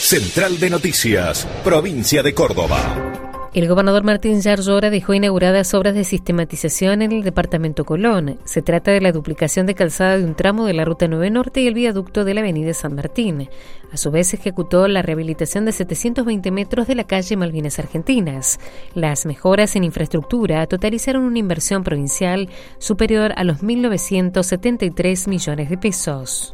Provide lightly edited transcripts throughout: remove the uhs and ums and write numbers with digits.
Central de Noticias, Provincia de Córdoba. El gobernador Martín Yarlora dejó inauguradas obras de sistematización en el departamento Colón. Se trata de la duplicación de calzada de un tramo de la Ruta 9 Norte y el viaducto de la avenida San Martín. A su vez, ejecutó la rehabilitación de 720 metros de la calle Malvinas Argentinas. Las mejoras en infraestructura totalizaron una inversión provincial superior a los 1.973 millones de pesos.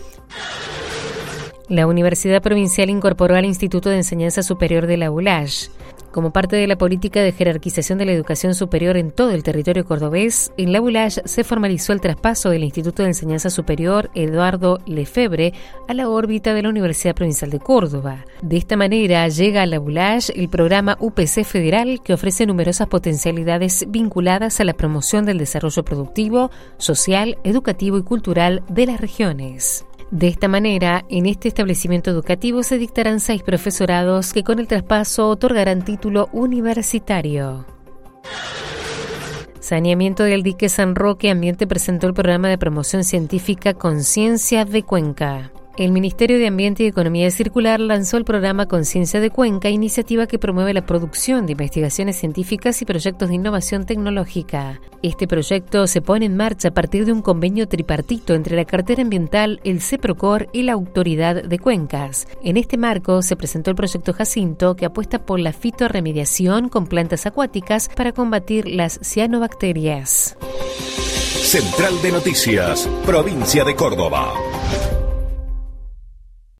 La Universidad Provincial incorporó al Instituto de Enseñanza Superior de la ULASH. Como parte de la política de jerarquización de la educación superior en todo el territorio cordobés, en la ULASH se formalizó el traspaso del Instituto de Enseñanza Superior Eduardo Lefebvre a la órbita de la Universidad Provincial de Córdoba. De esta manera llega a la ULASH el programa UPC Federal, que ofrece numerosas potencialidades vinculadas a la promoción del desarrollo productivo, social, educativo y cultural de las regiones. De esta manera, en este establecimiento educativo se dictarán 6 profesorados que con el traspaso otorgarán título universitario. Saneamiento del dique San Roque Ambiente presentó el programa de promoción científica Conciencia de Cuenca. El Ministerio de Ambiente y Economía Circular lanzó el programa Conciencia de Cuenca, iniciativa que promueve la producción de investigaciones científicas y proyectos de innovación tecnológica. Este proyecto se pone en marcha a partir de un convenio tripartito entre la Cartera Ambiental, el CEPROCOR y la Autoridad de Cuencas. En este marco se presentó el proyecto Jacinto, que apuesta por la fitorremediación con plantas acuáticas para combatir las cianobacterias. Central de Noticias, Provincia de Córdoba.